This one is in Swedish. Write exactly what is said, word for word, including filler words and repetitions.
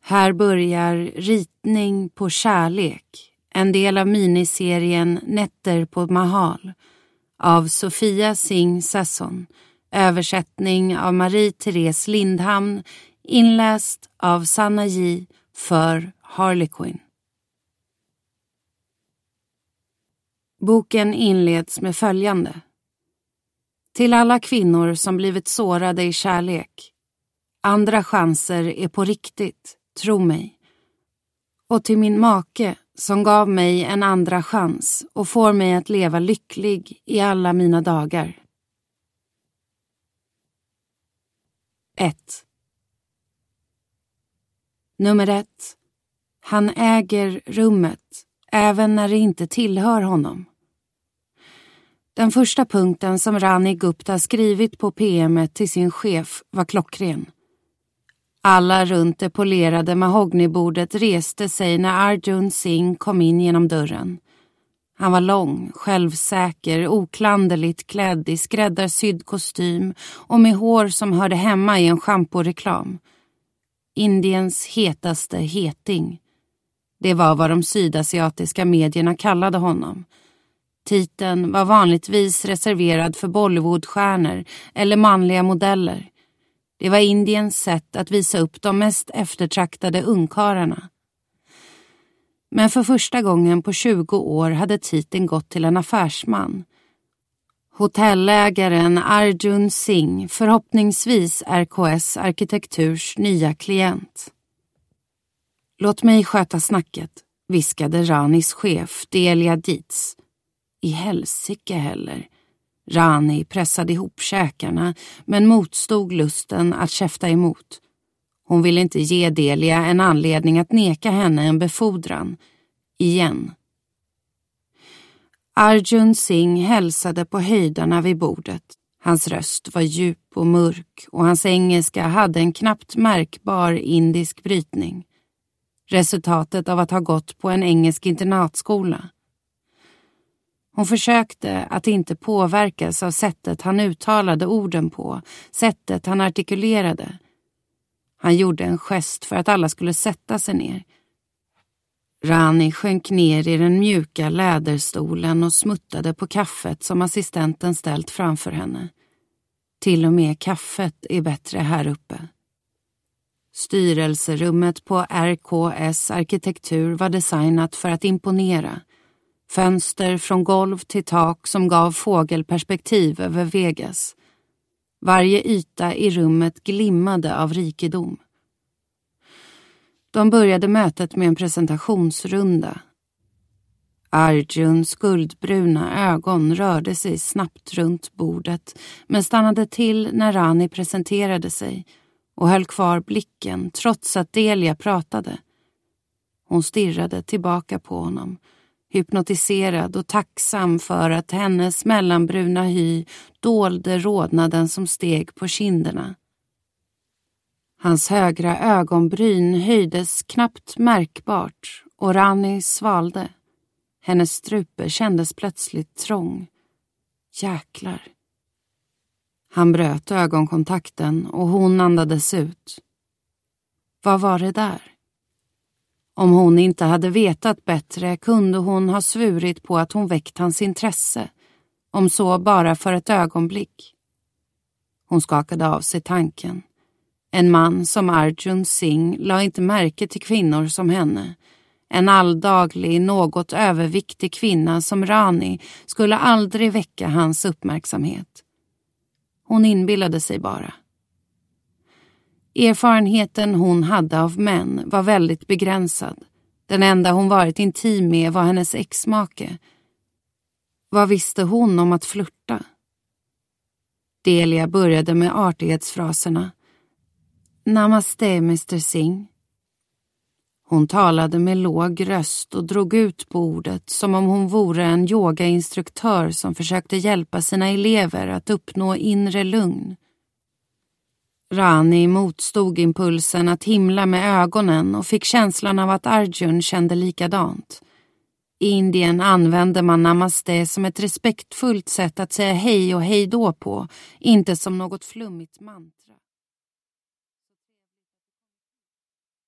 Här börjar Ritning på kärlek, en del av miniserien Nätter på Mahal av Sofia Singh Sasson, översättning av Marie-Therese Lindhamn, inläst av Sanna J för Harlequin. Boken inleds med följande. Till alla kvinnor som blivit sårade i kärlek. Andra chanser är på riktigt, tro mig. Och till min make som gav mig en andra chans och får mig att leva lycklig i alla mina dagar. ett. Nummer ett. Han äger rummet, även när det inte tillhör honom. Den första punkten som Rani Gupta skrivit på P M:et till sin chef var klockren. Alla runt det polerade mahognybordet reste sig när Arjun Singh kom in genom dörren. Han var lång, självsäker, oklanderligt klädd i skräddarsydd kostym och med hår som hörde hemma i en schamporeklam. Indiens hetaste heting. Det var vad de sydasiatiska medierna kallade honom. Titeln var vanligtvis reserverad för Bollywoodstjärnor eller manliga modeller. Det var Indiens sätt att visa upp de mest eftertraktade ungkarlarna. Men för första gången på tjugo år hade titeln gått till en affärsman. Hotellägaren Arjun Singh, förhoppningsvis R K S Arkitekturs nya klient. Låt mig sköta snacket, viskade Ranis chef Delia Dietz. I helsike heller. Rani pressade ihop käkarna men motstod lusten att käfta emot. Hon ville inte ge Delia en anledning att neka henne en befordran. Igen. Arjun Singh hälsade på höjdarna vid bordet. Hans röst var djup och mörk och hans engelska hade en knappt märkbar indisk brytning. Resultatet av att ha gått på en engelsk internatskola. Hon försökte att inte påverkas av sättet han uttalade orden på, sättet han artikulerade. Han gjorde en gest för att alla skulle sätta sig ner. Rani sjönk ner i den mjuka läderstolen och smuttade på kaffet som assistenten ställt framför henne. Till och med kaffet är bättre här uppe. Styrelserummet på R K S Arkitektur var designat för att imponera. Fönster från golv till tak som gav fågelperspektiv över Vegas. Varje yta i rummet glimmade av rikedom. De började mötet med en presentationsrunda. Arjuns guldbruna ögon rörde sig snabbt runt bordet men stannade till när Rani presenterade sig och höll kvar blicken trots att Delia pratade. Hon stirrade tillbaka på honom, hypnotiserad och tacksam för att hennes mellanbruna hy dolde rodnaden som steg på kinderna. Hans högra ögonbryn höjdes knappt märkbart och Rani svalde. Hennes strupe kändes plötsligt trång. Jäklar. Han bröt ögonkontakten och hon andades ut. Vad var det där? Om hon inte hade vetat bättre kunde hon ha svurit på att hon väckt hans intresse, om så bara för ett ögonblick. Hon skakade av sig tanken. En man som Arjun Singh la inte märke till kvinnor som henne. En alldaglig, något överviktig kvinna som Rani skulle aldrig väcka hans uppmärksamhet. Hon inbillade sig bara. Erfarenheten hon hade av män var väldigt begränsad. Den enda hon varit intim med var hennes exmake. Vad visste hon om att flirta? Delia började med artighetsfraserna. Namaste, mister Singh. Hon talade med låg röst och drog ut på ordet som om hon vore en yogainstruktör som försökte hjälpa sina elever att uppnå inre lugn. Rani motstod impulsen att himla med ögonen och fick känslan av att Arjun kände likadant. I Indien använde man namaste som ett respektfullt sätt att säga hej och hej då på, inte som något flummigt mantra.